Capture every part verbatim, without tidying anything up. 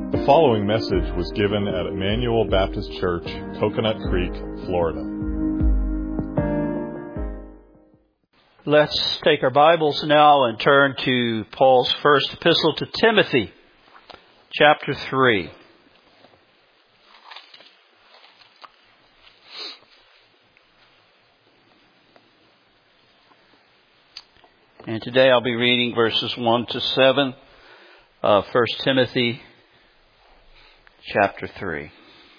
The following message was given at Emmanuel Baptist Church, Coconut Creek, Florida. Let's take our Bibles now and turn to Paul's first epistle to Timothy, chapter three. And today I'll be reading verses one to seven of First Timothy chapter three.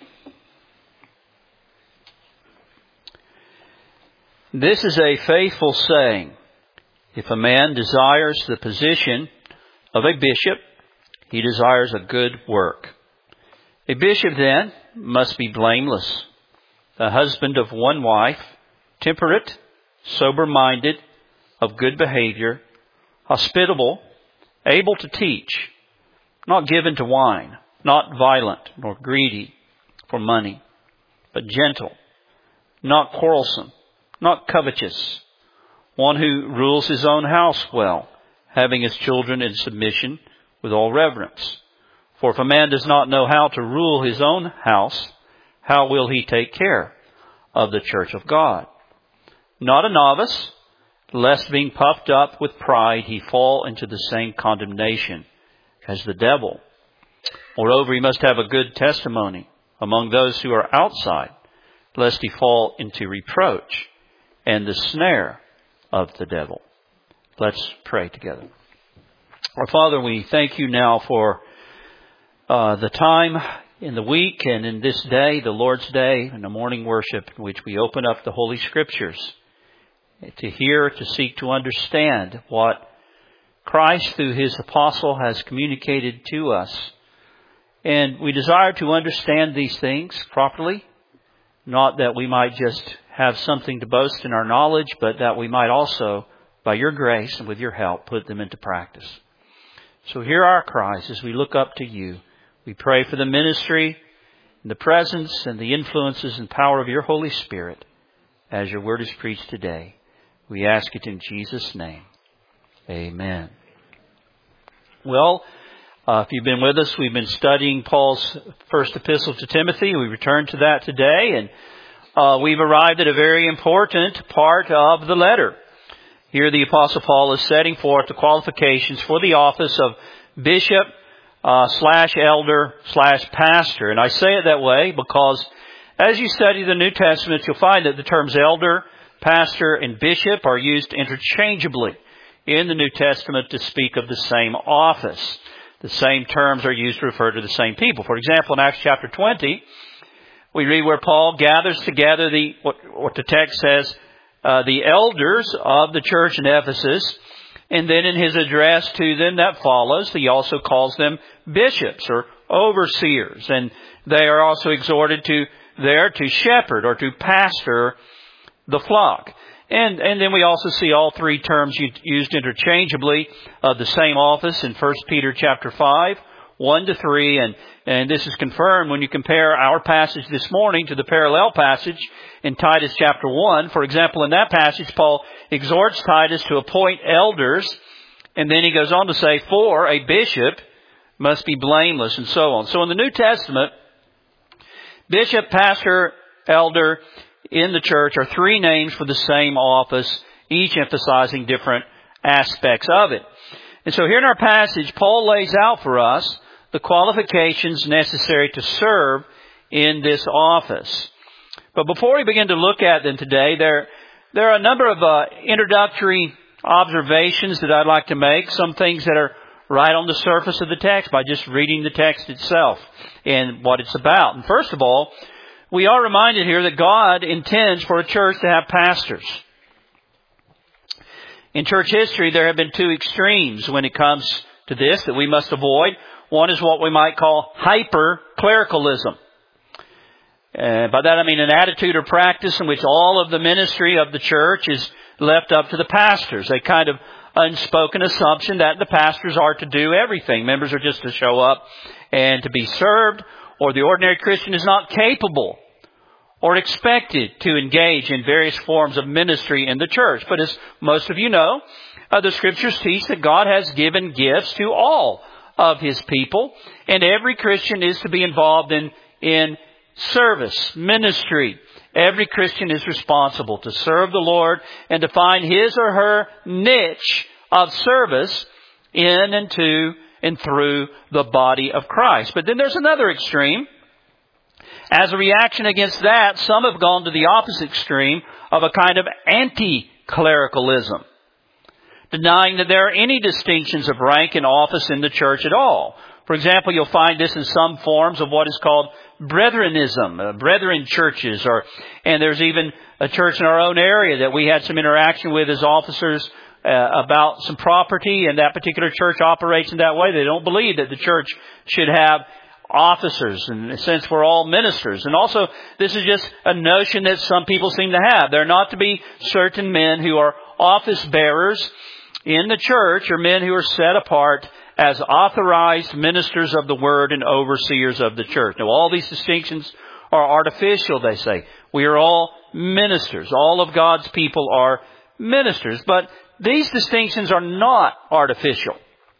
This is a faithful saying. If a man desires the position of a bishop, he desires a good work. A bishop then must be blameless, the husband of one wife, temperate, sober-minded, of good behavior, hospitable, able to teach, not given to wine, not violent nor greedy for money, but gentle, not quarrelsome, not covetous, one who rules his own house well, having his children in submission with all reverence. For if a man does not know how to rule his own house, how will he take care of the church of God? Not a novice, lest being puffed up with pride he fall into the same condemnation as the devil. Moreover, he must have a good testimony among those who are outside, lest he fall into reproach and the snare of the devil. Let's pray together. Our Father, we thank you now for uh, the time in the week and in this day, the Lord's Day, and the morning worship in which we open up the Holy Scriptures to hear, to seek to understand what Christ through His apostle has communicated to us. And we desire to understand these things properly, not that we might just have something to boast in our knowledge, but that we might also, by your grace and with your help, put them into practice. So hear our cries as we look up to you. We pray for the ministry, and the presence and the influences and power of your Holy Spirit as your word is preached today. We ask it in Jesus' name. Amen. Well, uh, if you've been with us, we've been studying Paul's first epistle to Timothy. We return to that today, and uh, we've arrived at a very important part of the letter. Here the Apostle Paul is setting forth the qualifications for the office of bishop uh, slash elder slash pastor. And I say it that way because as you study the New Testament, you'll find that the terms elder, pastor, and bishop are used interchangeably in the New Testament to speak of the same office. The same terms are used to refer to the same people. For example, in Acts chapter twenty, we read where Paul gathers together the what, what the text says, uh, the elders of the church in Ephesus. And then in his address to them that follows, he also calls them bishops or overseers. And they are also exhorted to there to shepherd or to pastor the flock. And and then we also see all three terms used interchangeably of the same office in First Peter chapter five, one to three. And, and this is confirmed when you compare our passage this morning to the parallel passage in Titus chapter one. For example, in that passage, Paul exhorts Titus to appoint elders. And then he goes on to say, for a bishop must be blameless, and so on. So in the New Testament, bishop, pastor, elder in the church are three names for the same office, each emphasizing different aspects of it. And so here in our passage, Paul lays out for us the qualifications necessary to serve in this office. But before we begin to look at them today, there, there are a number of uh, introductory observations that I'd like to make, some things that are right on the surface of the text by just reading the text itself and what it's about. And first of all, we are reminded here that God intends for a church to have pastors. In church history, there have been two extremes when it comes to this that we must avoid. One is what we might call hyper-clericalism. Uh, by that I mean an attitude or practice in which all of the ministry of the church is left up to the pastors. A kind of unspoken assumption that the pastors are to do everything. Members are just to show up and to be served, or the ordinary Christian is not capable or expected to engage in various forms of ministry in the church. But as most of you know, uh, the Scriptures teach that God has given gifts to all of His people. And every Christian is to be involved in, in service, ministry. Every Christian is responsible to serve the Lord and to find his or her niche of service in and to and through the body of Christ. But then there's another extreme. As a reaction against that, some have gone to the opposite extreme of a kind of anti-clericalism, denying that there are any distinctions of rank and office in the church at all. For example, you'll find this in some forms of what is called brethrenism, uh, brethren churches, or and there's even a church in our own area that we had some interaction with as officers uh, about some property, and that particular church operates in that way. They don't believe that the church should have officers, and since we're all ministers. And also, this is just a notion that some people seem to have. There are not to be certain men who are office bearers in the church, or men who are set apart as authorized ministers of the Word and overseers of the church. Now, all these distinctions are artificial, they say. We are all ministers. All of God's people are ministers. But these distinctions are not artificial.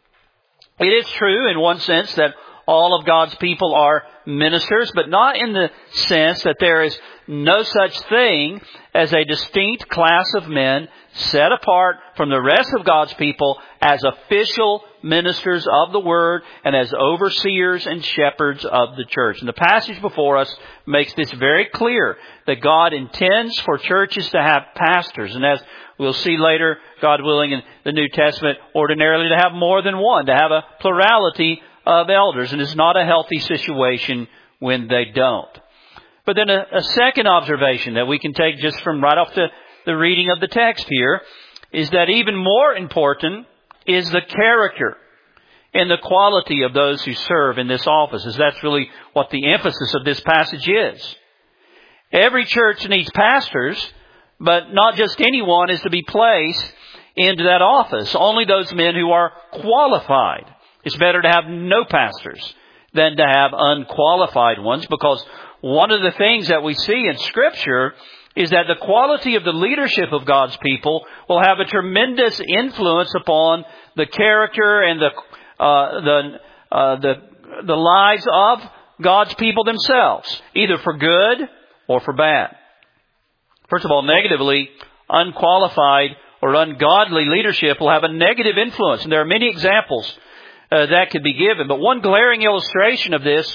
It is true in one sense that all of God's people are ministers, but not in the sense that there is no such thing as a distinct class of men set apart from the rest of God's people as official ministers of the Word and as overseers and shepherds of the church. And the passage before us makes this very clear, that God intends for churches to have pastors. And as we'll see later, God willing, in the New Testament, ordinarily to have more than one, to have a plurality of elders. And it's not a healthy situation when they don't. But then a, a second observation that we can take just from right off the, the reading of the text here is that even more important is the character and the quality of those who serve in this office, as that's really what the emphasis of this passage is. Every church needs pastors, but not just anyone is to be placed into that office. Only those men who are qualified. It's better to have no pastors than to have unqualified ones, because one of the things that we see in Scripture is that the quality of the leadership of God's people will have a tremendous influence upon the character and the uh, the uh, the the lives of God's people themselves, either for good or for bad. First of all, negatively, unqualified or ungodly leadership will have a negative influence, and there are many examples uh, that could be given. But one glaring illustration of this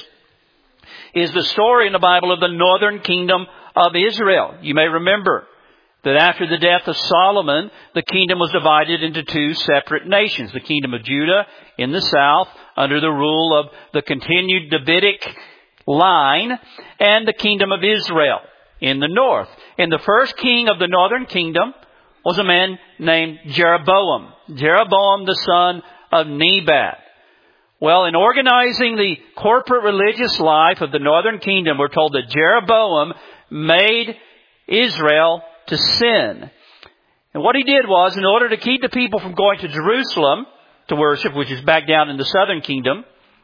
is the story in the Bible of the northern kingdom of Israel. You may remember that after the death of Solomon, the kingdom was divided into two separate nations. The kingdom of Judah in the south, under the rule of the continued Davidic line, and the kingdom of Israel in the north. And the first king of the northern kingdom was a man named Jeroboam. Jeroboam, the son of Nebat. Well, in organizing the corporate religious life of the northern kingdom, we're told that Jeroboam made Israel to sin. And what he did was, in order to keep the people from going to Jerusalem to worship, which is back down in the southern kingdom,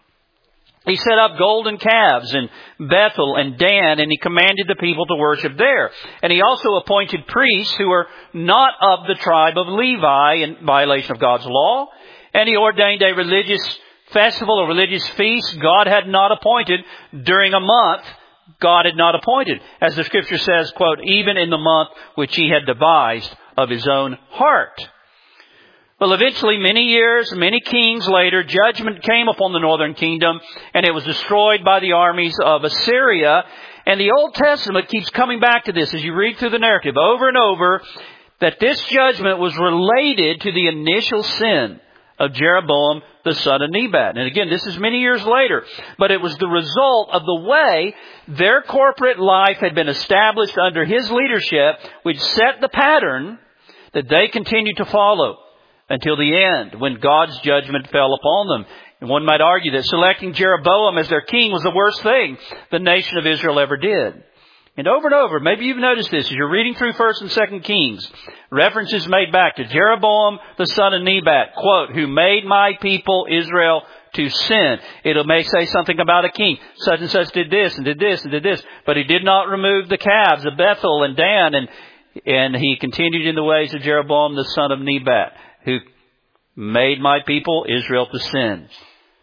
he set up golden calves in Bethel and Dan, and he commanded the people to worship there. And he also appointed priests who were not of the tribe of Levi in violation of God's law. And he ordained a religious festival, a religious feast God had not appointed during a month God had not appointed. As the Scripture says, quote, even in the month which he had devised of his own heart. Well, eventually, many years, many kings later, judgment came upon the northern kingdom, and it was destroyed by the armies of Assyria. And the Old Testament keeps coming back to this as you read through the narrative over and over, that this judgment was related to the initial sin of Jeroboam, the son of Nebat. And again, this is many years later. But it was the result of the way their corporate life had been established under his leadership, which set the pattern that they continued to follow until the end, when God's judgment fell upon them. And one might argue that selecting Jeroboam as their king was the worst thing the nation of Israel ever did. And over and over, maybe you've noticed this as you're reading through First and Second Kings, references made back to Jeroboam, the son of Nebat, quote, who made my people Israel to sin. It'll may say something about a king. Such and such did this and did this and did this. But he did not remove the calves of Bethel and Dan. And, and he continued in the ways of Jeroboam, the son of Nebat, who made my people Israel to sin.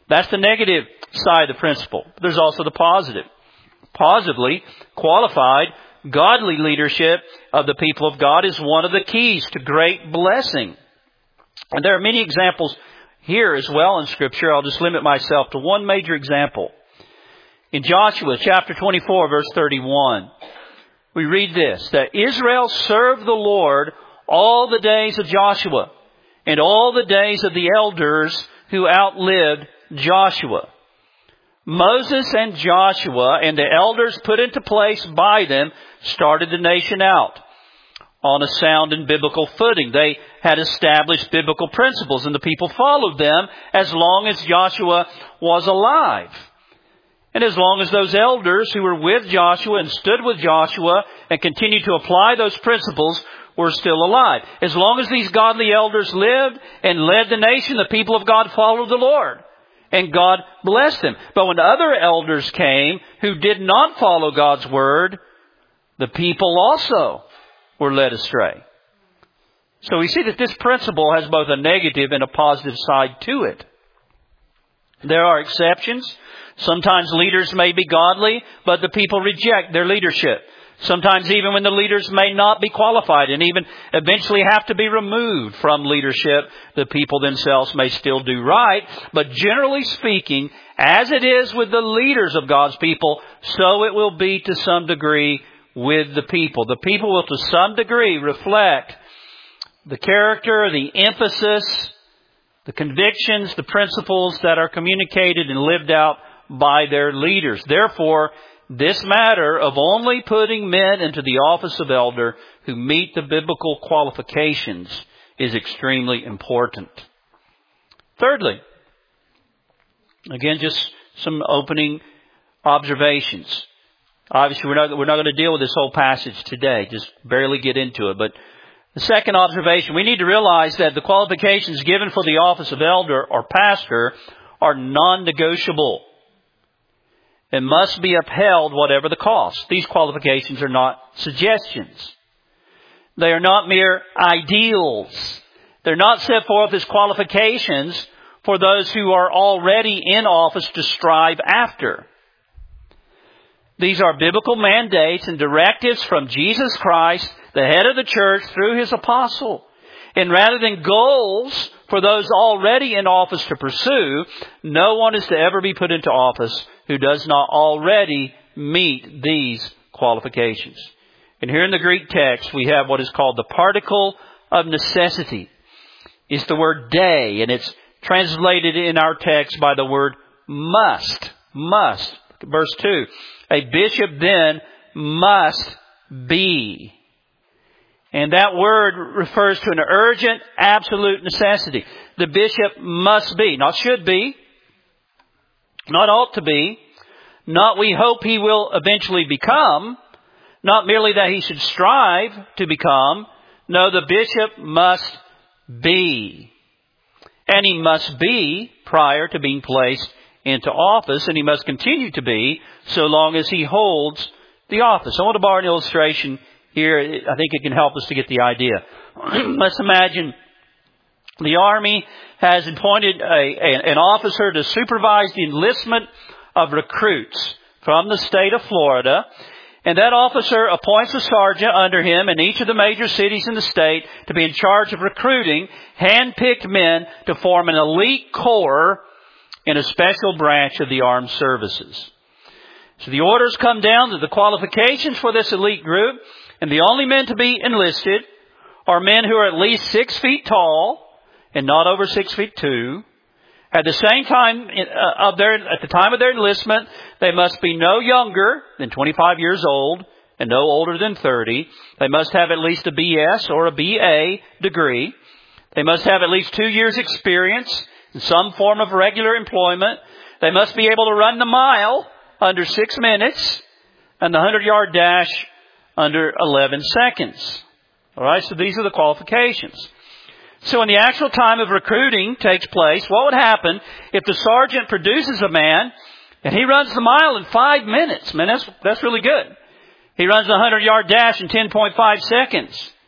That's the negative side of the principle. There's also the positive. Positively, qualified, godly leadership of the people of God is one of the keys to great blessing. And there are many examples here as well in Scripture. I'll just limit myself to one major example. In Joshua chapter twenty-four, verse thirty-one, we read this, that Israel served the Lord all the days of Joshua and all the days of the elders who outlived Joshua. Moses and Joshua and the elders put into place by them started the nation out on a sound and biblical footing. They had established biblical principles, and the people followed them as long as Joshua was alive. And as long as those elders who were with Joshua and stood with Joshua and continued to apply those principles were still alive. As long as these godly elders lived and led the nation, the people of God followed the Lord. And God blessed them. But when other elders came who did not follow God's word, the people also were led astray. So we see that this principle has both a negative and a positive side to it. There are exceptions. Sometimes leaders may be godly, but the people reject their leadership. Sometimes even when the leaders may not be qualified and even eventually have to be removed from leadership, the people themselves may still do right. But generally speaking, as it is with the leaders of God's people, so it will be to some degree with the people. The people will to some degree reflect the character, the emphasis, the convictions, the principles that are communicated and lived out by their leaders. Therefore, this matter of only putting men into the office of elder who meet the biblical qualifications is extremely important. Thirdly, again, just some opening observations. Obviously, we're not, we're not going to deal with this whole passage today, just barely get into it. But the second observation, we need to realize that the qualifications given for the office of elder or pastor are non-negotiable and must be upheld whatever the cost. These qualifications are not suggestions. They are not mere ideals. They're not set forth as qualifications for those who are already in office to strive after. These are biblical mandates and directives from Jesus Christ, the head of the church, through His apostle. And rather than goals for those already in office to pursue, no one is to ever be put into office who does not already meet these qualifications. And here in the Greek text, we have what is called the particle of necessity. It's the word day, and it's translated in our text by the word must. Must. Verse two. A bishop then must be. And that word refers to an urgent, absolute necessity. The bishop must be, not should be, not ought to be, not we hope he will eventually become, not merely that he should strive to become. No, the bishop must be. And he must be prior to being placed into office, and he must continue to be so long as he holds the office. I want to borrow an illustration here. I think it can help us to get the idea. Let's imagine the Army has appointed a, a, an officer to supervise the enlistment of recruits from the state of Florida. And that officer appoints a sergeant under him in each of the major cities in the state to be in charge of recruiting hand-picked men to form an elite corps in a special branch of the armed services. So the orders come down to the qualifications for this elite group, and the only men to be enlisted are men who are at least six feet tall and not over six feet two. At the same time of their, at the time of their enlistment, they must be no younger than twenty-five years old and no older than thirty. They must have at least a B S or a B A degree. They must have at least two years experience in some form of regular employment. They must be able to run the mile under six minutes and the hundred-yard dash under eleven seconds. All right, so these are the qualifications. So when the actual time of recruiting takes place, what would happen if the sergeant produces a man and he runs the mile in five minutes? Man, that's, that's really good. He runs the hundred-yard dash in ten point five seconds.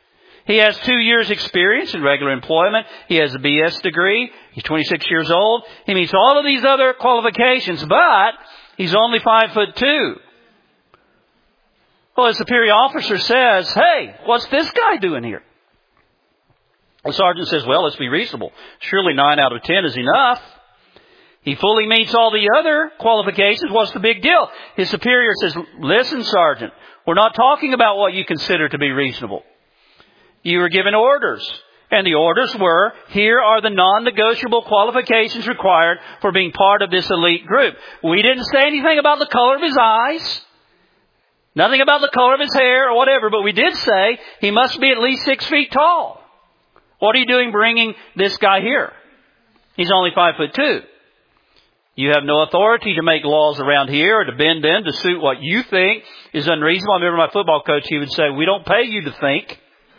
He has two years experience in regular employment. He has a B S degree. He's twenty-six years old. He meets all of these other qualifications, but he's only five foot two. Well, his superior officer says, hey, what's this guy doing here? The sergeant says, well, let's be reasonable. Surely nine out of ten is enough. He fully meets all the other qualifications. What's the big deal? His superior says, listen, Sergeant, we're not talking about what you consider to be reasonable. You were given orders. And the orders were, here are the non-negotiable qualifications required for being part of this elite group. We didn't say anything about the color of his eyes. Nothing about the color of his hair or whatever. But we did say he must be at least six feet tall. What are you doing bringing this guy here? He's only five foot two. You have no authority to make laws around here or to bend them to suit what you think is unreasonable. I remember my football coach, he would say, we don't pay you to think.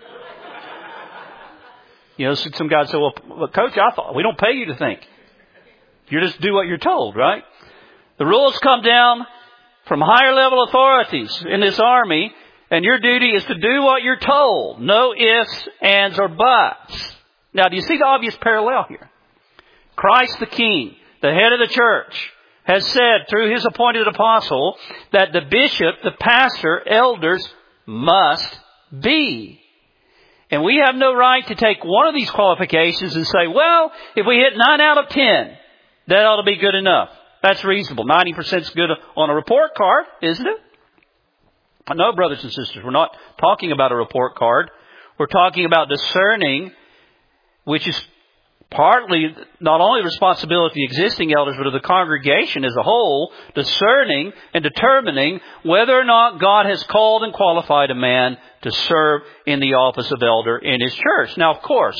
You know, some guys say, well, Coach, I thought, we don't pay you to think. You just do what you're told, right? The rules come down from higher level authorities in this army, and your duty is to do what you're told. No ifs, ands, or buts. Now, do you see the obvious parallel here? Christ the King, the head of the church, has said through his appointed apostle that the bishop, the pastor, elders must be. And we have no right to take one of these qualifications and say, well, if we hit nine out of ten, that ought to be good enough. That's reasonable. ninety percent is good on a report card, isn't it? No, brothers and sisters, we're not talking about a report card. We're talking about discerning, which is partly not only the responsibility of the existing elders, but of the congregation as a whole, discerning and determining whether or not God has called and qualified a man to serve in the office of elder in his church. Now, of course,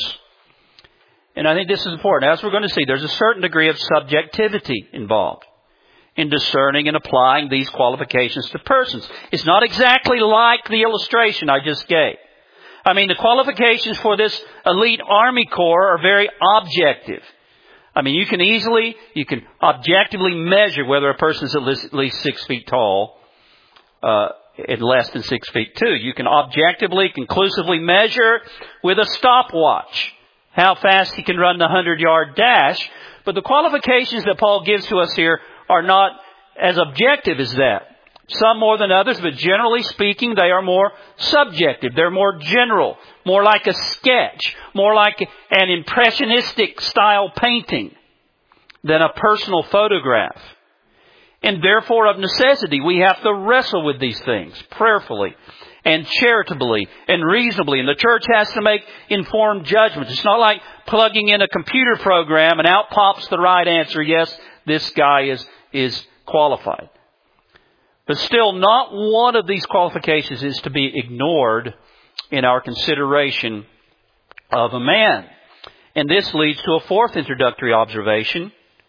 and I think this is important, as we're going to see, there's a certain degree of subjectivity involved in discerning and applying these qualifications to persons. It's not exactly like the illustration I just gave. I mean, the qualifications for this elite Army Corps are very objective. I mean, you can easily, you can objectively measure whether a person is at least six feet tall, uh, at less than six feet two. You can objectively, conclusively measure with a stopwatch how fast he can run the hundred-yard dash. But the qualifications that Paul gives to us here are not as objective as that. Some more than others, but generally speaking, they are more subjective. They're more general, more like a sketch, more like an impressionistic style painting than a personal photograph. And therefore, of necessity, we have to wrestle with these things prayerfully and charitably and reasonably. And the church has to make informed judgments. It's not like plugging in a computer program and out pops the right answer. Yes, this guy is, is qualified. But still, not one of these qualifications is to be ignored in our consideration of a man. And this leads to a fourth introductory observation.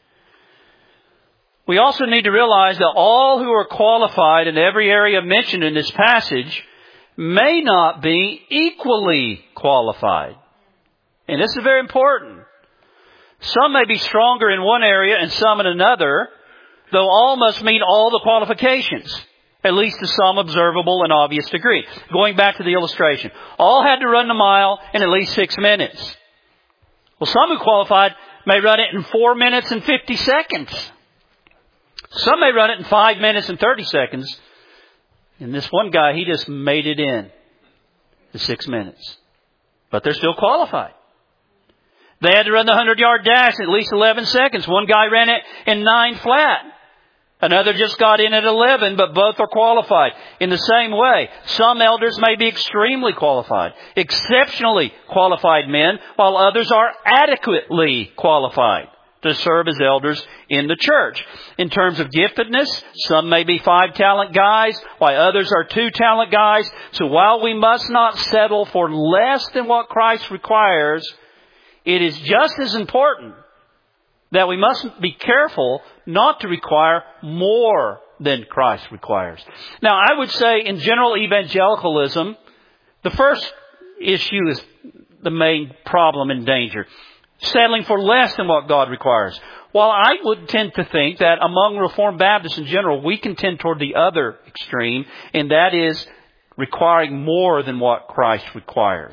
We also need to realize that all who are qualified in every area mentioned in this passage may not be equally qualified. And this is very important. Some may be stronger in one area and some in another, though all must meet all the qualifications, at least to some observable and obvious degree. Going back to the illustration, all had to run the mile in at least six minutes. Well, some who qualified may run it in four minutes and fifty seconds. Some may run it in five minutes and thirty seconds. And this one guy, he just made it in the six minutes. But they're still qualified. They had to run the hundred-yard dash in at least eleven seconds. One guy ran it in nine flat. Another just got in at eleven, but both are qualified. In the same way, some elders may be extremely qualified, exceptionally qualified men, while others are adequately qualified to serve as elders in the church. In terms of giftedness, some may be five-talent guys, while others are two-talent guys. So while we must not settle for less than what Christ requires, it is just as important that we must be careful not to require more than Christ requires. Now, I would say in general evangelicalism, the first issue is the main problem and danger. Settling for less than what God requires. While I would tend to think that among Reformed Baptists in general, we can tend toward the other extreme, and that is requiring more than what Christ requires.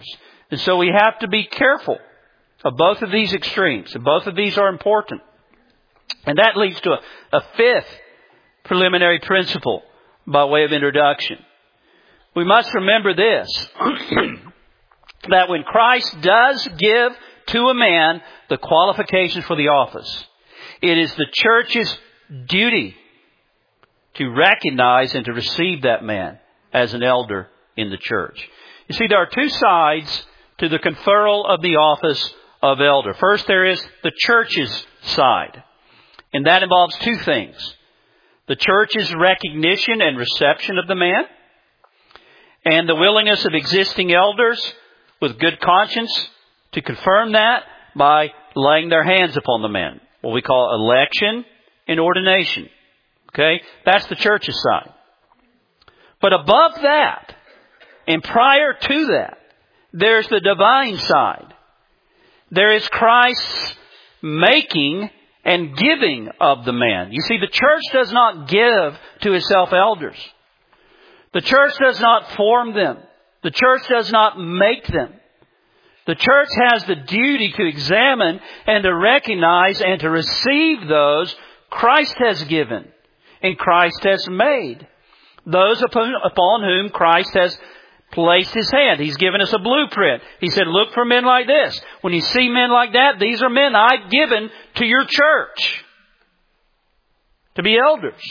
And so we have to be careful of both of these extremes. And both of these are important. And that leads to a, a fifth preliminary principle by way of introduction. We must remember this, that when Christ does give to a man the qualifications for the office, it is the church's duty to recognize and to receive that man as an elder in the church. You see, there are two sides to the conferral of the office of elder. First, there is the church's side. And that involves two things. The church's recognition and reception of the man, and the willingness of existing elders with good conscience to confirm that by laying their hands upon the man. What we call election and ordination. Okay? That's the church's side. But above that, and prior to that, there's the divine side. There is Christ's making and giving of the man. You see, the church does not give to itself elders. The church does not form them. The church does not make them. The church has the duty to examine and to recognize and to receive those Christ has given and Christ has made. Those upon, upon whom Christ has placed His hand. He's given us a blueprint. He said, look for men like this. When you see men like that, these are men I've given to your church to be elders.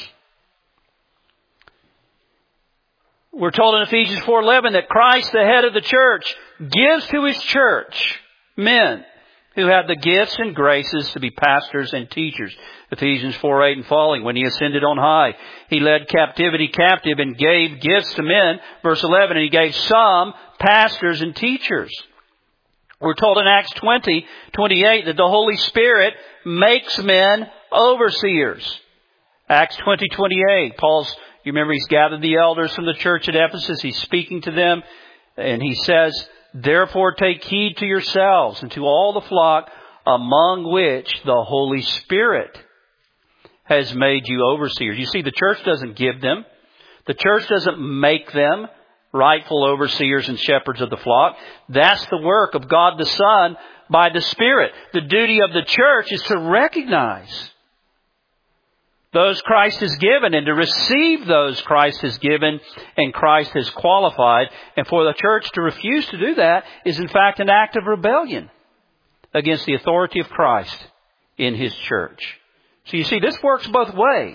We're told in Ephesians four eleven that Christ, the head of the church, gives to His church men who have the gifts and graces to be pastors and teachers. Ephesians four eight and following. When He ascended on high, He led captivity captive and gave gifts to men. Verse eleven, and He gave some pastors and teachers. We're told in Acts twenty twenty-eight that the Holy Spirit makes men overseers. Acts twenty twenty-eight, Paul's, you remember he's gathered the elders from the church at Ephesus. He's speaking to them. And he says, therefore take heed to yourselves and to all the flock among which the Holy Spirit has made you overseers. You see, the church doesn't give them. The church doesn't make them rightful overseers and shepherds of the flock. That's the work of God the Son by the Spirit. The duty of the church is to recognize those Christ has given and to receive those Christ has given and Christ has qualified. And for the church to refuse to do that is in fact an act of rebellion against the authority of Christ in His church. So you see, this works both ways.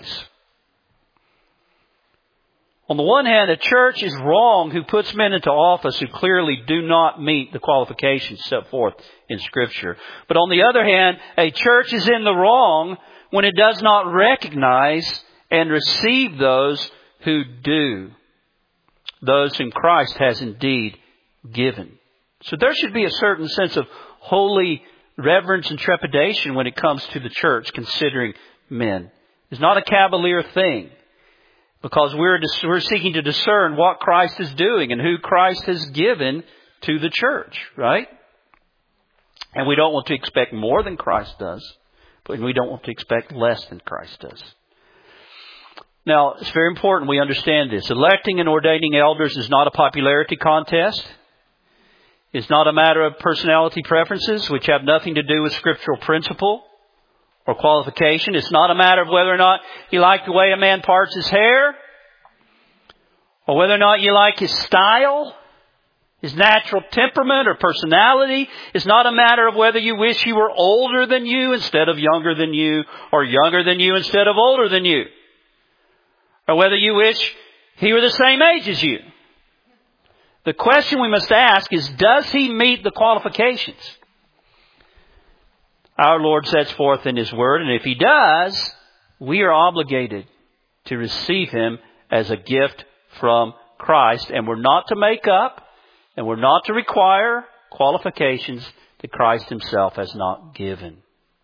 On the one hand, a church is wrong who puts men into office who clearly do not meet the qualifications set forth in Scripture. But on the other hand, a church is in the wrong when it does not recognize and receive those who do, those whom Christ has indeed given. So there should be a certain sense of holy reverence and trepidation when it comes to the church considering men. It's not a cavalier thing, because we're we're seeking to discern what Christ is doing and who Christ has given to the church, right? And we don't want to expect more than Christ does. But we don't want to expect less than Christ does. Now, it's very important we understand this. Electing and ordaining elders is not a popularity contest. It's not a matter of personality preferences, which have nothing to do with scriptural principle or qualification. It's not a matter of whether or not you like the way a man parts his hair, or whether or not you like his style, his natural temperament or personality. It's not a matter of whether you wish he were older than you instead of younger than you, or younger than you instead of older than you, or whether you wish he were the same age as you. The question we must ask is, does he meet the qualifications our Lord sets forth in His Word? And if he does, we are obligated to receive him as a gift from Christ. And we're not to make up, and we're not to require qualifications that Christ Himself has not given.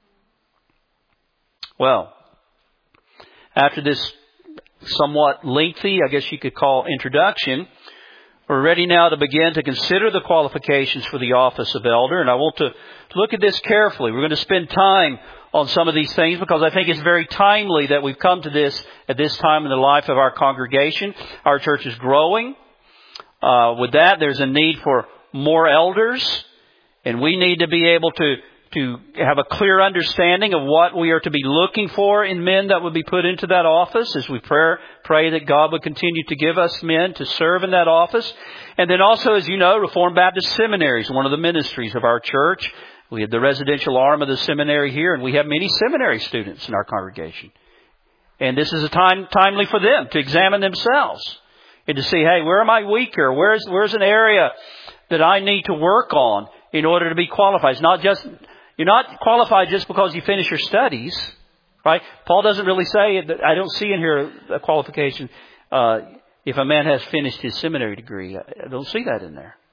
Well, after this somewhat lengthy, I guess you could call, introduction, we're ready now to begin to consider the qualifications for the office of elder. And I want to look at this carefully. We're going to spend time on some of these things because I think it's very timely that we've come to this at this time in the life of our congregation. Our church is growing. Uh, with that, there's a need for more elders, and we need to be able to, to have a clear understanding of what we are to be looking for in men that would be put into that office as we pray, pray that God would continue to give us men to serve in that office. And then also, as you know, Reformed Baptist Seminary is one of the ministries of our church. We have the residential arm of the seminary here, and we have many seminary students in our congregation. And this is a time timely for them to examine themselves and to see, hey, where am I weaker? Where's where's an area that I need to work on in order to be qualified? It's not just you're not qualified just because you finish your studies, right? Paul doesn't really say that. I don't see in here a qualification uh, if a man has finished his seminary degree. I don't see that in there.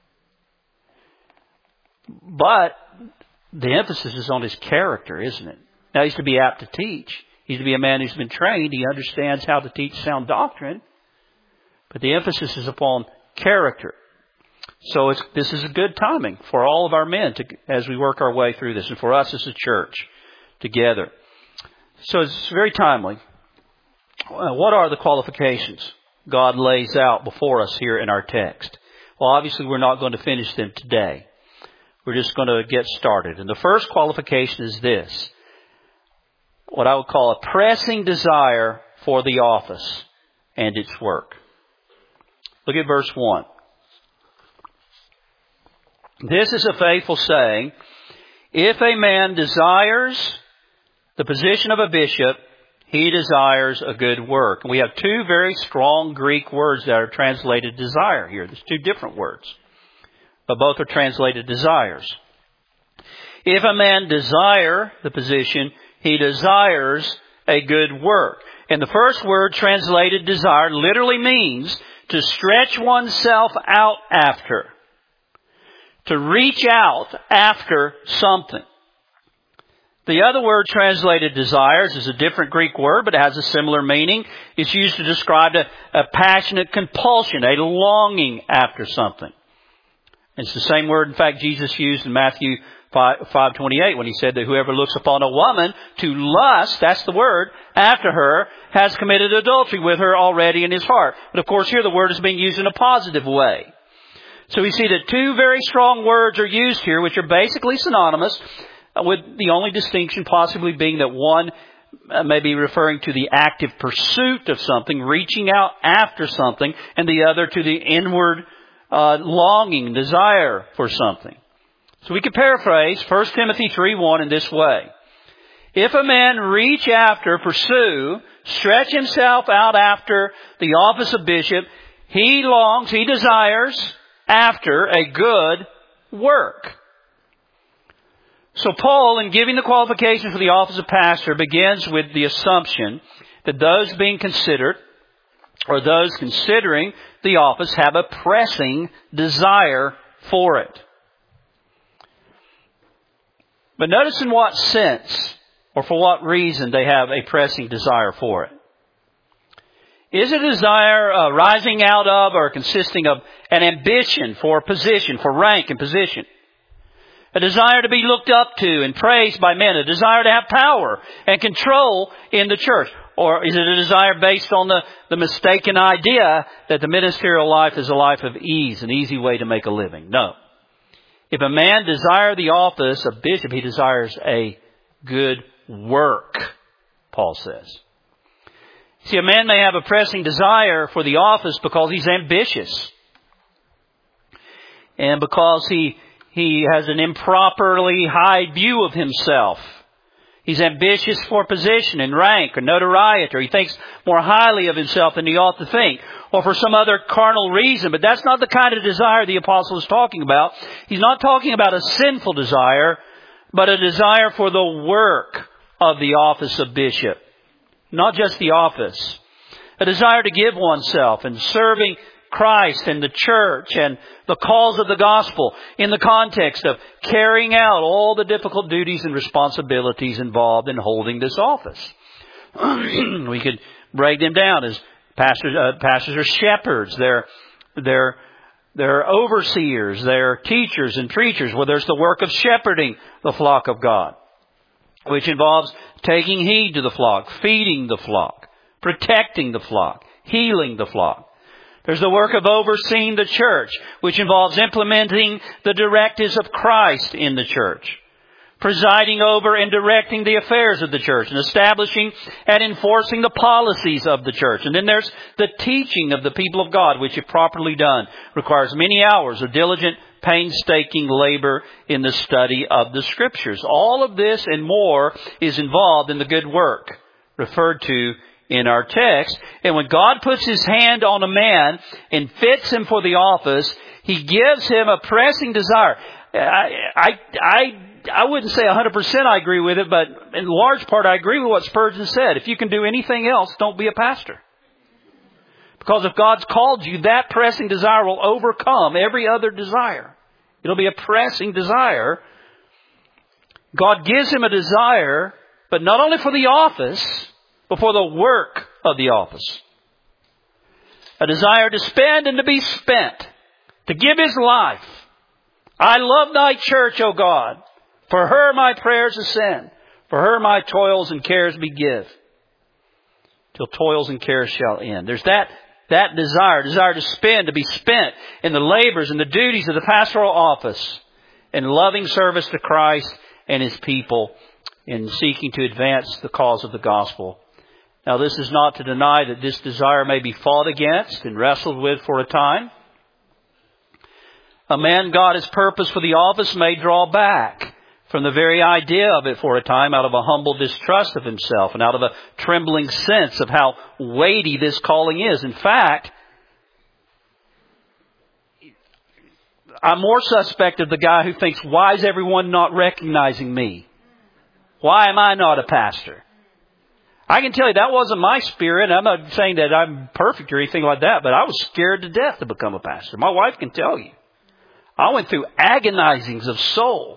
But the emphasis is on his character, isn't it? Now, he's to be apt to teach. He's to be a man who's been trained. He understands how to teach sound doctrine. But the emphasis is upon character. So it's, this is a good timing for all of our men to, as we work our way through this, and for us as a church together. So it's very timely. Uh, what are the qualifications God lays out before us here in our text? Well, obviously we're not going to finish them today. We're just going to get started. And the first qualification is this: what I would call a pressing desire for the office and its work. Look at verse one. This is a faithful saying: if a man desires the position of a bishop, he desires a good work. And we have two very strong Greek words that are translated desire here. There's two different words, but both are translated desires. If a man desire the position, he desires a good work. And the first word, translated desire, literally means to stretch oneself out after. To reach out after something. The other word, translated desires, is a different Greek word, but it has a similar meaning. It's used to describe a, a passionate compulsion, a longing after something. It's the same word, in fact, Jesus used in Matthew five twenty-eight when he said that whoever looks upon a woman to lust, that's the word, after her, has committed adultery with her already in his heart. But of course here the word is being used in a positive way. So we see that two very strong words are used here, which are basically synonymous, with the only distinction possibly being that one may be referring to the active pursuit of something, reaching out after something, and the other to the inward uh, longing, desire for something. So we could paraphrase First Timothy three one in this way: if a man reach after, pursue, stretch himself out after the office of bishop, he longs, he desires after a good work. So Paul, in giving the qualifications for the office of pastor, begins with the assumption that those being considered, or those considering the office, have a pressing desire for it. But notice in what sense, or for what reason, they have a pressing desire for it. Is it a desire uh, rising out of or consisting of an ambition for position, for rank and position? A desire to be looked up to and praised by men. A desire to have power and control in the church. Or is it a desire based on the, the mistaken idea that the ministerial life is a life of ease, an easy way to make a living? No. If a man desire the office of bishop, he desires a good work, Paul says. See, a man may have a pressing desire for the office because he's ambitious. And because he he has an improperly high view of himself. He's ambitious for position and rank or notoriety, or he thinks more highly of himself than he ought to think, or for some other carnal reason. But that's not the kind of desire the apostle is talking about. He's not talking about a sinful desire, but a desire for the work of the office of bishop. Not just the office. A desire to give oneself in serving Christ and the church and the cause of the gospel in the context of carrying out all the difficult duties and responsibilities involved in holding this office. We could break them down as pastors. Uh, pastors are shepherds. They're they're they're overseers. They're teachers and preachers. Well, there's the work of shepherding the flock of God, which involves taking heed to the flock, feeding the flock, protecting the flock, healing the flock. There's the work of overseeing the church, which involves implementing the directives of Christ in the church, presiding over and directing the affairs of the church, and establishing and enforcing the policies of the church. And then there's the teaching of the people of God, which, if properly done, requires many hours of diligent, painstaking labor in the study of the Scriptures. All of this and more is involved in the good work referred to in our text. And when God puts His hand on a man and fits him for the office, He gives him a pressing desire. I, I, I, I wouldn't say one hundred percent I agree with it, but in large part I agree with what Spurgeon said. If you can do anything else, don't be a pastor. Because if God's called you, that pressing desire will overcome every other desire. It'll be a pressing desire. God gives him a desire, but not only for the office, but for the work of the office. A desire to spend and to be spent. To give his life. I love thy church, O God. For her my prayers ascend. For her my toils and cares be give. Till toils and cares shall end. There's that That desire, desire to spend, to be spent in the labors and the duties of the pastoral office, in loving service to Christ and His people, in seeking to advance the cause of the gospel. Now, this is not to deny that this desire may be fought against and wrestled with for a time. A man God has purposed for the office may draw back from the very idea of it for a time out of a humble distrust of himself and out of a trembling sense of how weighty this calling is. In fact, I'm more suspect of the guy who thinks, why is everyone not recognizing me? Why am I not a pastor? I can tell you that wasn't my spirit. I'm not saying that I'm perfect or anything like that, but I was scared to death to become a pastor. My wife can tell you. I went through agonizings of soul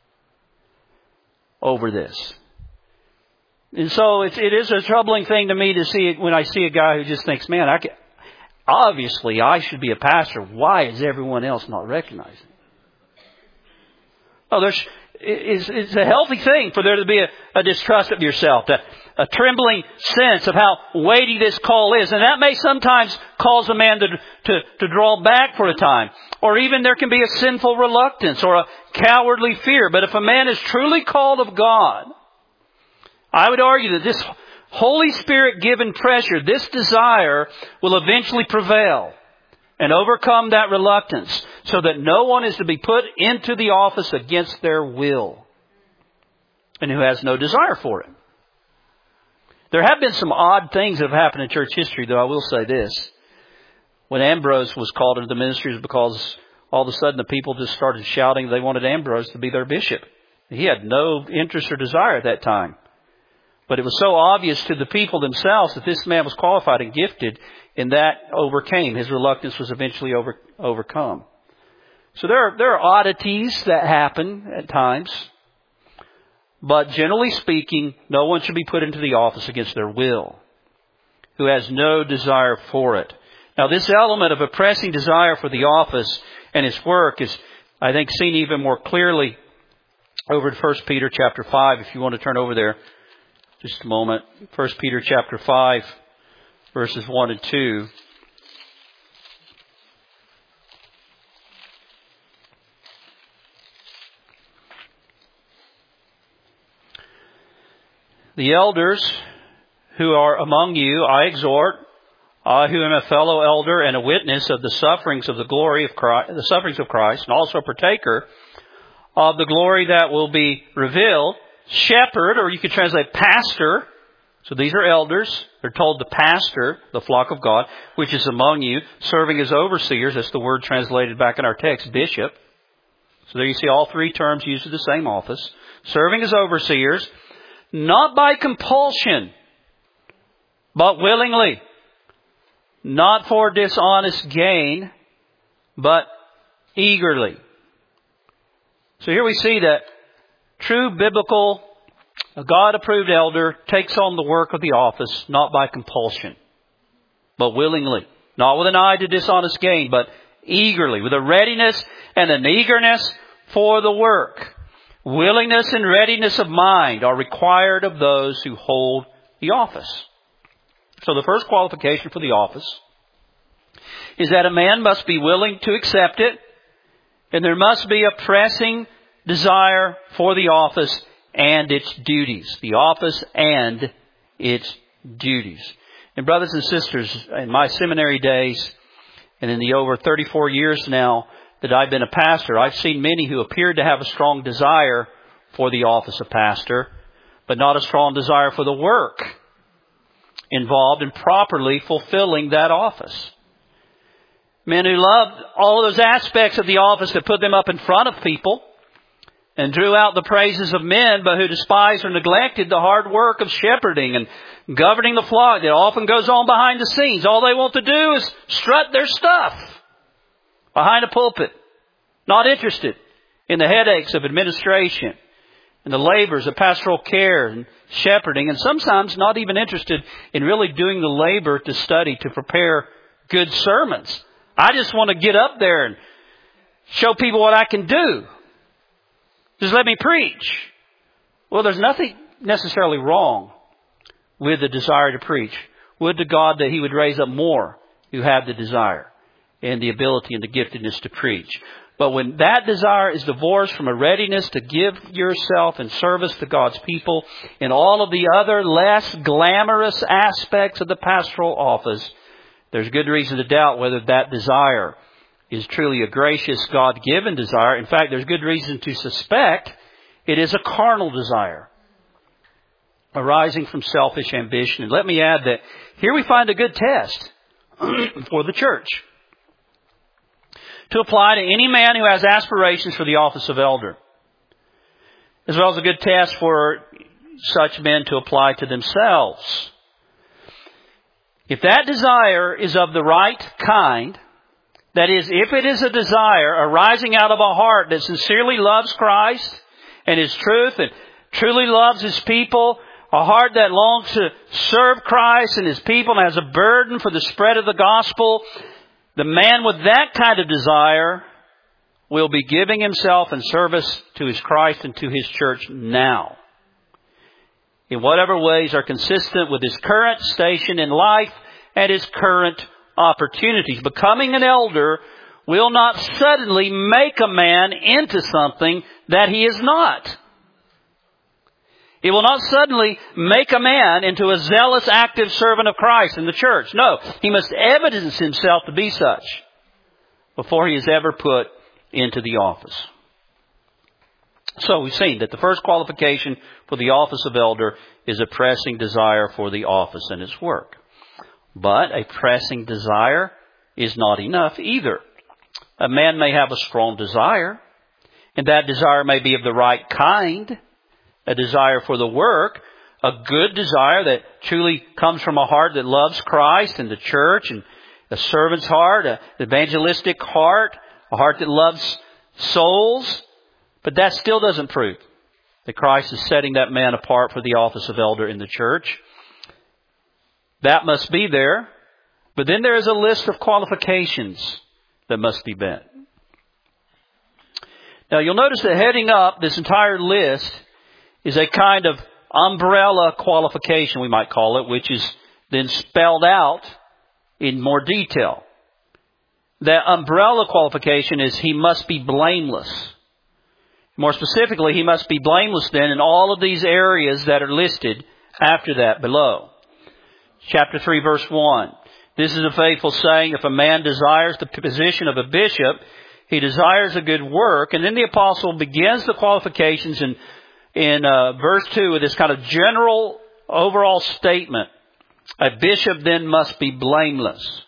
over this. And so it, it is a troubling thing to me to see it when I see a guy who just thinks, man, I can, obviously I should be a pastor. Why is everyone else not recognizing? Oh, there's, it's, it's a healthy thing for there to be a, a distrust of yourself, a, a trembling sense of how weighty this call is. And that may sometimes cause a man to, to, to draw back for a time. Or even there can be a sinful reluctance or a cowardly fear. But if a man is truly called of God, I would argue that this Holy Spirit given pressure, this desire, will eventually prevail and overcome that reluctance so that no one is to be put into the office against their will and who has no desire for it. There have been some odd things that have happened in church history, though I will say this. When Ambrose was called into the ministry, it was because all of a sudden the people just started shouting they wanted Ambrose to be their bishop. He had no interest or desire at that time. But it was so obvious to the people themselves that this man was qualified and gifted, and that overcame. His reluctance was eventually over, overcome. So there are, there are oddities that happen at times. But generally speaking, no one should be put into the office against their will, who has no desire for it. Now, this element of a pressing desire for the office and its work is, I think, seen even more clearly over in First Peter chapter five. If you want to turn over there just a moment. First Peter chapter five, verses one and two. The elders who are among you, I exhort, I who am a fellow elder and a witness of the sufferings of the glory of Christ, the sufferings of Christ, and also a partaker of the glory that will be revealed, shepherd, or you could translate pastor. So these are elders. They're told to pastor the flock of God, which is among you, serving as overseers. That's the word translated back in our text, bishop. So there you see all three terms used in the same office. Serving as overseers, not by compulsion, but willingly. Not for dishonest gain, but eagerly. So here we see that true biblical, God-approved elder takes on the work of the office, not by compulsion, but willingly. Not with an eye to dishonest gain, but eagerly, with a readiness and an eagerness for the work. Willingness and readiness of mind are required of those who hold the office. So the first qualification for the office is that a man must be willing to accept it, and there must be a pressing desire for the office and its duties. The office and its duties. And brothers and sisters, in my seminary days, and in the over thirty-four years now that I've been a pastor, I've seen many who appeared to have a strong desire for the office of pastor, but not a strong desire for the work involved in properly fulfilling that office. Men who loved all of those aspects of the office that put them up in front of people and drew out the praises of men, but who despised or neglected the hard work of shepherding and governing the flock that often goes on behind the scenes. All they want to do is strut their stuff behind a pulpit, not interested in the headaches of administration and the labors of pastoral care and shepherding, and sometimes not even interested in really doing the labor to study, to prepare good sermons. I just want to get up there and show people what I can do. Just let me preach. Well, there's nothing necessarily wrong with the desire to preach. Would to God that He would raise up more who have the desire and the ability and the giftedness to preach. But when that desire is divorced from a readiness to give yourself in service to God's people and all of the other less glamorous aspects of the pastoral office, there's good reason to doubt whether that desire is truly a gracious, God-given desire. In fact, there's good reason to suspect it is a carnal desire arising from selfish ambition. And let me add that here we find a good test for the church to apply to any man who has aspirations for the office of elder, as well as a good test for such men to apply to themselves. If that desire is of the right kind, that is, if it is a desire arising out of a heart that sincerely loves Christ and His truth and truly loves His people, a heart that longs to serve Christ and His people and has a burden for the spread of the gospel, the man with that kind of desire will be giving himself in service to his Christ and to His church now, in whatever ways are consistent with his current station in life and his current opportunities. Becoming an elder will not suddenly make a man into something that he is not. It will not suddenly make a man into a zealous, active servant of Christ in the church. No, he must evidence himself to be such before he is ever put into the office. So we've seen that the first qualification for the office of elder is a pressing desire for the office and its work. But a pressing desire is not enough either. A man may have a strong desire, and that desire may be of the right kind, a desire for the work, a good desire that truly comes from a heart that loves Christ and the church, and a servant's heart, an evangelistic heart, a heart that loves souls. But that still doesn't prove that Christ is setting that man apart for the office of elder in the church. That must be there. But then there is a list of qualifications that must be met. Now you'll notice that heading up this entire list is a kind of umbrella qualification, we might call it, which is then spelled out in more detail. That umbrella qualification is he must be blameless. More specifically, he must be blameless then in all of these areas that are listed after that below. Chapter three, verse one. This is a faithful saying, if a man desires the position of a bishop, he desires a good work. And then the apostle begins the qualifications in, in uh, verse two with this kind of general overall statement. A bishop then must be blameless.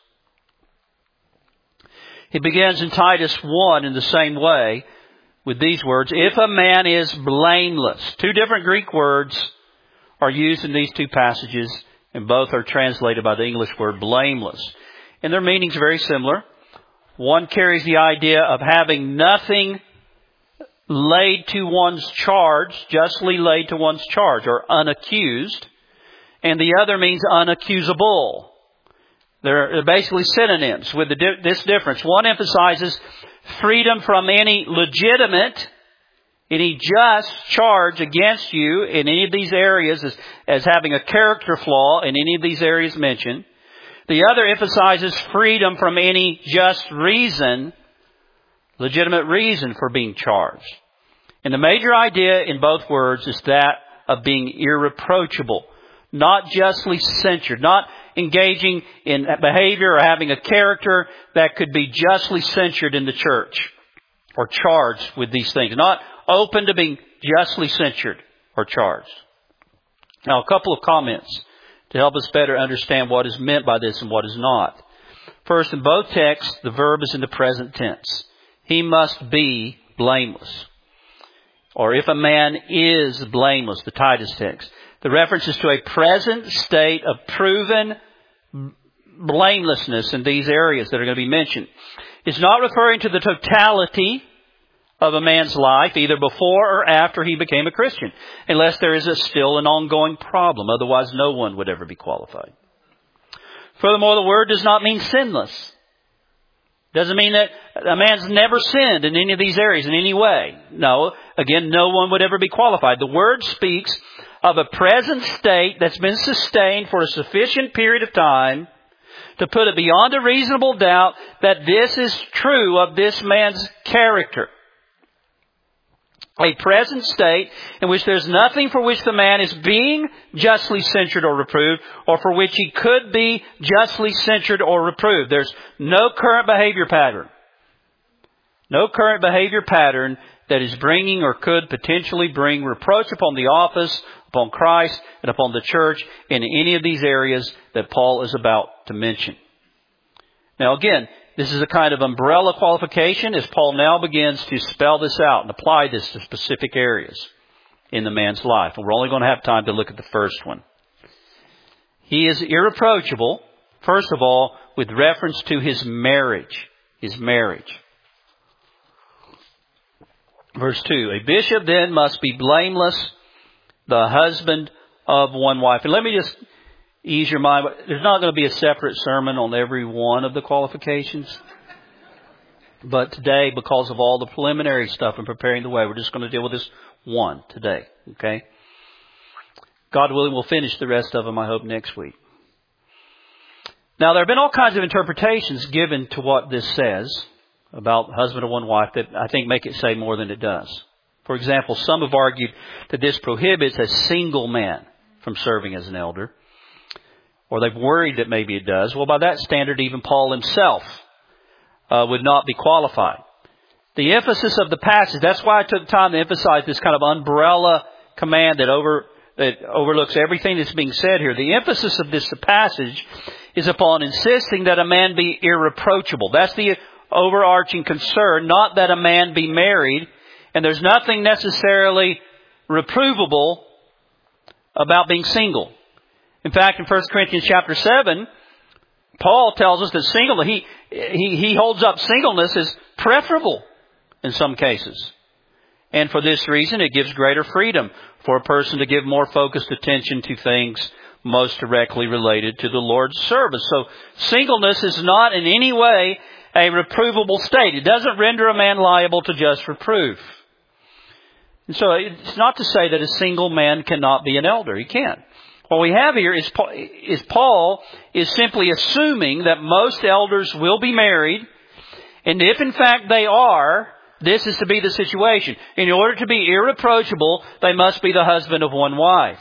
He begins in Titus one in the same way with these words, if a man is blameless. Two different Greek words are used in these two passages, and both are translated by the English word blameless. And their meanings are very similar. One carries the idea of having nothing laid to one's charge, justly laid to one's charge, or unaccused. And the other means unaccusable. They're basically synonyms with the di- this difference. One emphasizes freedom from any legitimate, any just charge against you in any of these areas as, as having a character flaw in any of these areas mentioned. The other emphasizes freedom from any just reason, legitimate reason for being charged. And the major idea in both words is that of being irreproachable, not justly censured, not engaging in behavior or having a character that could be justly censured in the church or charged with these things. Not open to being justly censured or charged. Now, a couple of comments to help us better understand what is meant by this and what is not. First, in both texts, the verb is in the present tense. He must be blameless. Or if a man is blameless, the Titus text. The reference is to a present state of proven blamelessness in these areas that are going to be mentioned. It's not referring to the totality of a man's life, either before or after he became a Christian, unless there is a still an ongoing problem. Otherwise, no one would ever be qualified. Furthermore, the word does not mean sinless. Doesn't mean that a man's never sinned in any of these areas in any way. No, again, no one would ever be qualified. The word speaks of a present state that's been sustained for a sufficient period of time to put it beyond a reasonable doubt that this is true of this man's character. A present state in which there's nothing for which the man is being justly censured or reproved, or for which he could be justly censured or reproved. There's no current behavior pattern. No current behavior pattern that is bringing or could potentially bring reproach upon the office, upon Christ, and upon the church in any of these areas that Paul is about to mention. Now again, this is a kind of umbrella qualification as Paul now begins to spell this out and apply this to specific areas in the man's life. And we're only going to have time to look at the first one. He is irreproachable, first of all, with reference to his marriage. His marriage. Verse two, a bishop then must be blameless, the husband of one wife. And let me just ease your mind. There's not going to be a separate sermon on every one of the qualifications. But today, because of all the preliminary stuff and preparing the way, we're just going to deal with this one today. Okay? God willing, we'll finish the rest of them, I hope, next week. Now, there have been all kinds of interpretations given to what this says about husband of one wife that I think make it say more than it does. For example, some have argued that this prohibits a single man from serving as an elder. Or they've worried that maybe it does. Well, by that standard, even Paul himself uh, would not be qualified. The emphasis of the passage, that's why I took time to emphasize this kind of umbrella command that over that overlooks everything that's being said here. The emphasis of this passage is upon insisting that a man be irreproachable. That's the overarching concern, not that a man be married. And there's nothing necessarily reprovable about being single. In fact, in First Corinthians chapter seven, Paul tells us that single, he, he, he holds up singleness as preferable in some cases. And for this reason, it gives greater freedom for a person to give more focused attention to things most directly related to the Lord's service. So singleness is not in any way a reprovable state. It doesn't render a man liable to just reproof. And so it's not to say that a single man cannot be an elder. He can. What we have here is, is Paul is simply assuming that most elders will be married. And if in fact they are, this is to be the situation. In order to be irreproachable, they must be the husband of one wife.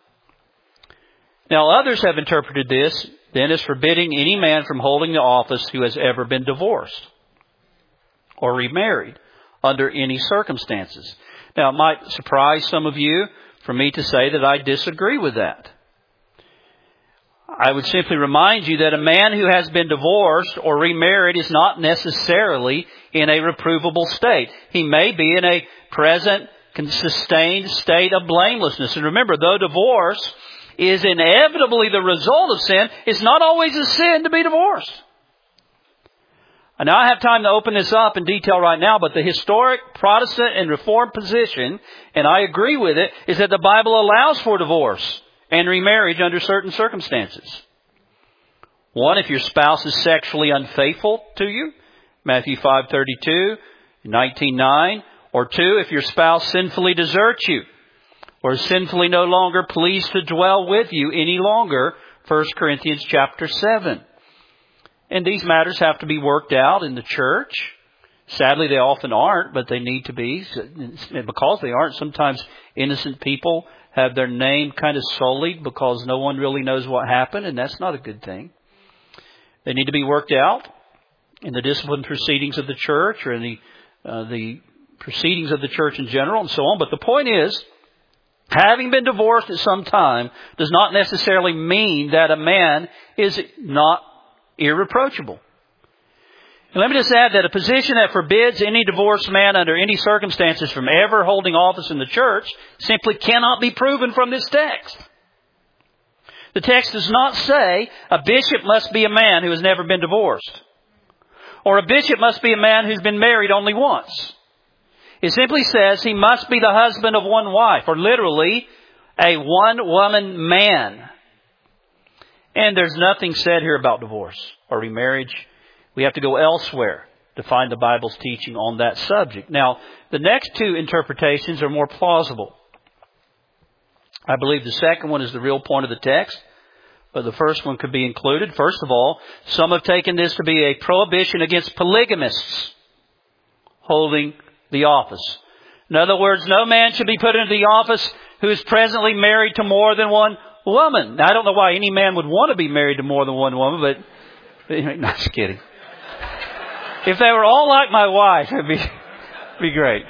Now others have interpreted this then as forbidding any man from holding the office who has ever been divorced or remarried under any circumstances. Now it might surprise some of you for me to say that I disagree with that. I would simply remind you that a man who has been divorced or remarried is not necessarily in a reprovable state. He may be in a present, sustained state of blamelessness. And remember, though divorce is inevitably the result of sin, it's not always a sin to be divorced. And now I have time to open this up in detail right now, but the historic Protestant and Reformed position, and I agree with it, is that the Bible allows for divorce and remarriage under certain circumstances. One, if your spouse is sexually unfaithful to you, Matthew five thirty-two, nineteen nine. Or two, if your spouse sinfully deserts you, or is sinfully no longer pleased to dwell with you any longer, First Corinthians chapter seven. And these matters have to be worked out in the church. Sadly, they often aren't, but they need to be. And because they aren't, sometimes innocent people have their name kind of sullied because no one really knows what happened, and that's not a good thing. They need to be worked out in the discipline proceedings of the church or in the, uh, the proceedings of the church in general and so on. But the point is, having been divorced at some time does not necessarily mean that a man is not irreproachable. And let me just add that a position that forbids any divorced man under any circumstances from ever holding office in the church simply cannot be proven from this text. The text does not say a bishop must be a man who has never been divorced, or a bishop must be a man who's been married only once. It simply says he must be the husband of one wife, or literally a one-woman man. And there's nothing said here about divorce or remarriage. We have to go elsewhere to find the Bible's teaching on that subject. Now, the next two interpretations are more plausible. I believe the second one is the real point of the text, but the first one could be included. First of all, some have taken this to be a prohibition against polygamists holding the office. In other words, no man should be put into the office who is presently married to more than one woman. Now, I don't know why any man would want to be married to more than one woman, but no, just kidding. If they were all like my wife, it'd be be great.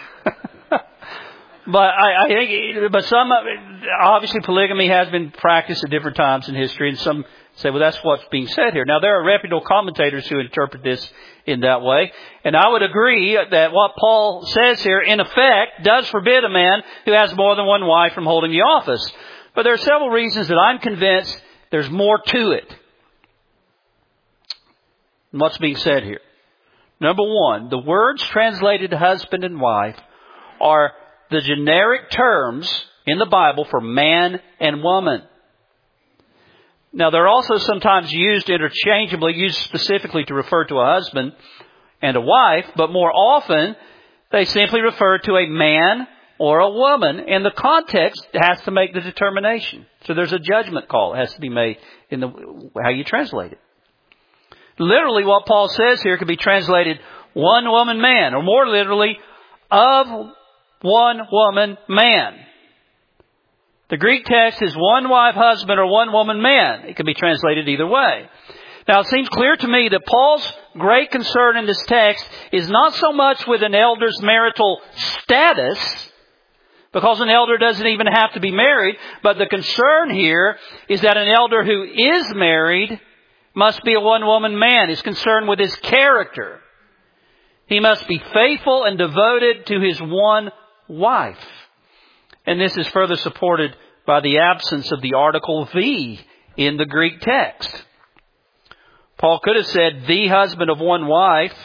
But I, I think, but some, obviously polygamy has been practiced at different times in history, and some say, well, that's what's being said here. Now, there are reputable commentators who interpret this in that way, and I would agree that what Paul says here, in effect, does forbid a man who has more than one wife from holding the office. But there are several reasons that I'm convinced there's more to it than what's being said here. Number one, the words translated husband and wife are the generic terms in the Bible for man and woman. Now, they're also sometimes used interchangeably, used specifically to refer to a husband and a wife, but more often they simply refer to a man or a woman, and the context has to make the determination. So there's a judgment call that has to be made in the how you translate it. Literally, what Paul says here could be translated one woman man, or more literally, of one woman man. The Greek text is one wife husband or one woman man. It can be translated either way. Now, it seems clear to me that Paul's great concern in this text is not so much with an elder's marital status, because an elder doesn't even have to be married, but the concern here is that an elder who is married must be a one-woman man. He's concerned with his character. He must be faithful and devoted to his one wife. And this is further supported by the absence of the article the in the Greek text. Paul could have said the husband of one wife,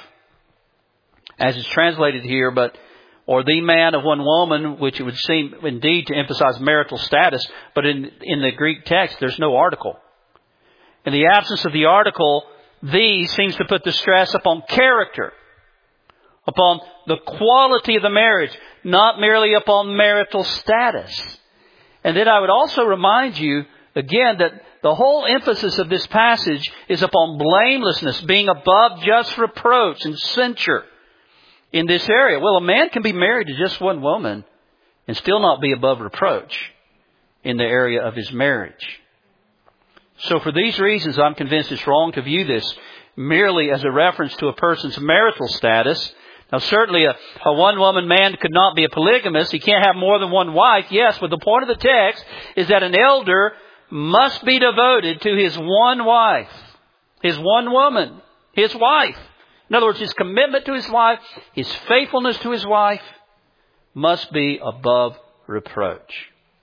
as it's translated here, but or the man of one woman, which it would seem indeed to emphasize marital status, but in, in the Greek text there's no article. In the absence of the article, the seems to put the stress upon character, upon the quality of the marriage, not merely upon marital status. And then I would also remind you, again, that the whole emphasis of this passage is upon blamelessness, being above just reproach and censure in this area. Well, a man can be married to just one woman and still not be above reproach in the area of his marriage. So for these reasons, I'm convinced it's wrong to view this merely as a reference to a person's marital status. Now, certainly a, a one-woman man could not be a polygamist. He can't have more than one wife. Yes, but the point of the text is that an elder must be devoted to his one wife, his one woman, his wife. In other words, his commitment to his wife, his faithfulness to his wife must be above reproach.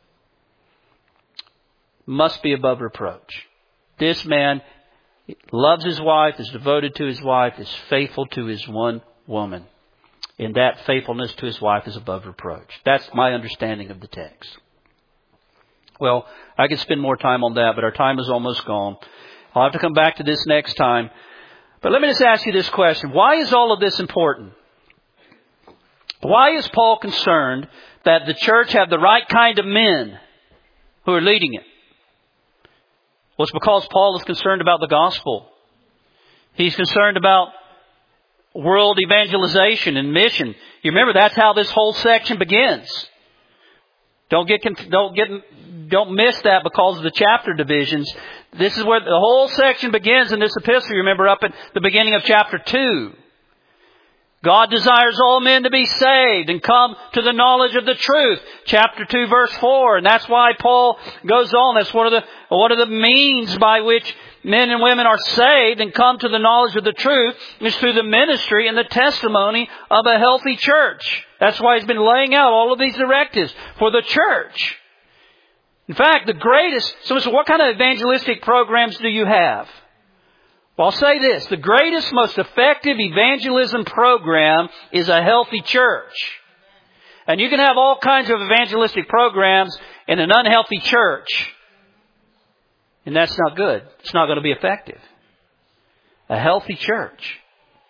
Must be above reproach. This man loves his wife, is devoted to his wife, is faithful to his one woman. And that faithfulness to his wife is above reproach. That's my understanding of the text. Well, I could spend more time on that, but our time is almost gone. I'll have to come back to this next time. But let me just ask you this question. Why is all of this important? Why is Paul concerned that the church have the right kind of men who are leading it? Well, it's because Paul is concerned about the gospel. He's concerned about world evangelization and mission. You remember that's how this whole section begins. Don't get don't get don't miss that because of the chapter divisions. This is where the whole section begins in this epistle. You remember up at the beginning of chapter two. God desires all men to be saved and come to the knowledge of the truth. Chapter two, verse four. And that's why Paul goes on. That's one of the, one of the means by which men and women are saved and come to the knowledge of the truth is through the ministry and the testimony of a healthy church. That's why he's been laying out all of these directives for the church. In fact, the greatest, so, so what kind of evangelistic programs do you have? Well, I'll say this. The greatest, most effective evangelism program is a healthy church. And you can have all kinds of evangelistic programs in an unhealthy church. And that's not good. It's not going to be effective. A healthy church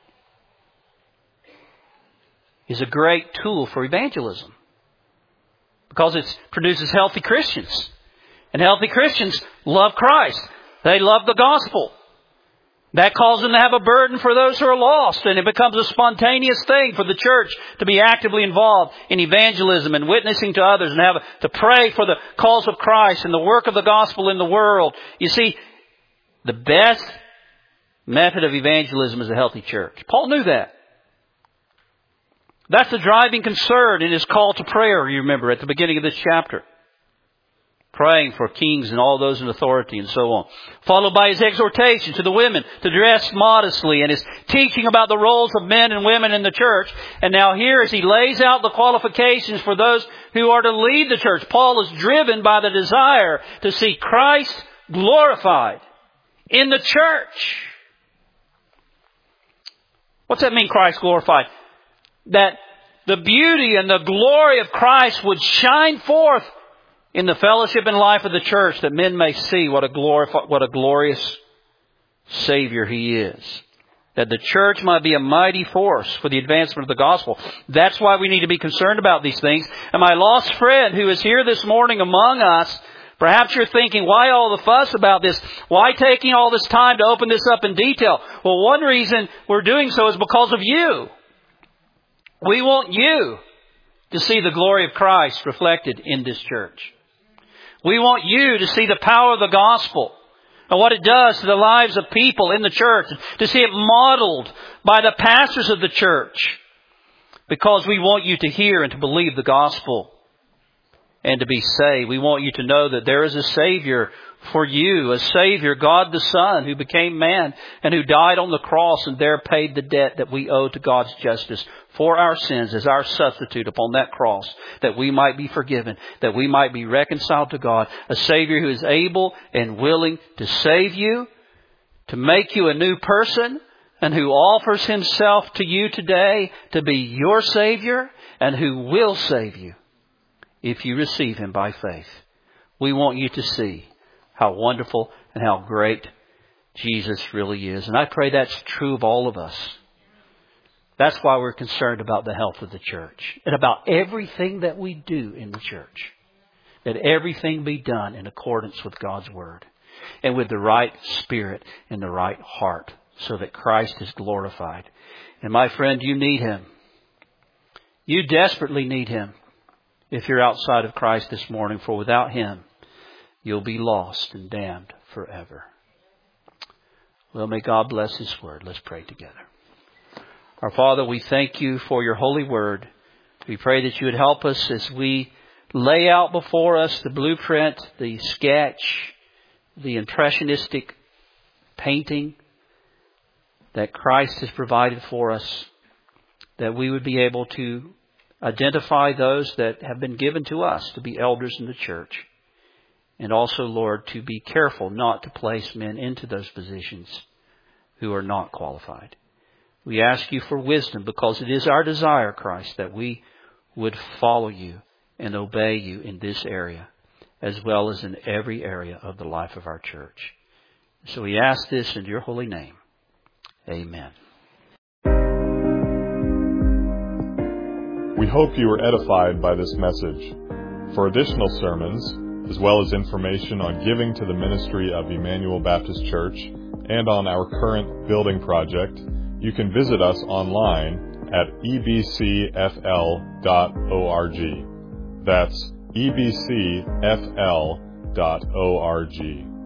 is a great tool for evangelism. Because it produces healthy Christians. And healthy Christians love Christ. They love the gospel. That causes them to have a burden for those who are lost. And it becomes a spontaneous thing for the church to be actively involved in evangelism and witnessing to others and have to pray for the cause of Christ and the work of the gospel in the world. You see, the best method of evangelism is a healthy church. Paul knew that. That's the driving concern in his call to prayer, you remember, at the beginning of this chapter. Praying for kings and all those in authority and so on. Followed by his exhortation to the women to dress modestly and his teaching about the roles of men and women in the church. And now here as he lays out the qualifications for those who are to lead the church, Paul is driven by the desire to see Christ glorified in the church. What's that mean, Christ glorified? That the beauty and the glory of Christ would shine forth in the fellowship and life of the church, that men may see what a glorifi- what a glorious Savior He is. That the church might be a mighty force for the advancement of the gospel. That's why we need to be concerned about these things. And my lost friend who is here this morning among us, perhaps you're thinking, why all the fuss about this? Why taking all this time to open this up in detail? Well, one reason we're doing so is because of you. We want you to see the glory of Christ reflected in this church. We want you to see the power of the gospel and what it does to the lives of people in the church. To see it modeled by the pastors of the church. Because we want you to hear and to believe the gospel and to be saved. We want you to know that there is a Savior for you. A Savior, God the Son, who became man and who died on the cross and there paid the debt that we owe to God's justice for our sins as our substitute upon that cross, that we might be forgiven, that we might be reconciled to God. A Savior who is able and willing to save you, to make you a new person, and who offers Himself to you today to be your Savior, and who will save you if you receive Him by faith. We want you to see how wonderful and how great Jesus really is. And I pray that's true of all of us. That's why we're concerned about the health of the church and about everything that we do in the church. That everything be done in accordance with God's Word and with the right spirit and the right heart so that Christ is glorified. And my friend, you need Him. You desperately need Him if you're outside of Christ this morning, for without Him, you'll be lost and damned forever. Well, may God bless His Word. Let's pray together. Our Father, we thank You for Your holy Word. We pray that You would help us as we lay out before us the blueprint, the sketch, the impressionistic painting that Christ has provided for us, that we would be able to identify those that have been given to us to be elders in the church. And also, Lord, to be careful not to place men into those positions who are not qualified. We ask You for wisdom because it is our desire, Christ, that we would follow You and obey You in this area as well as in every area of the life of our church. So we ask this in Your holy name. Amen. We hope you were edified by this message. For additional sermons, as well as information on giving to the ministry of Emmanuel Baptist Church and on our current building project, you can visit us online at e b c f l dot org. That's e b c f l dot org.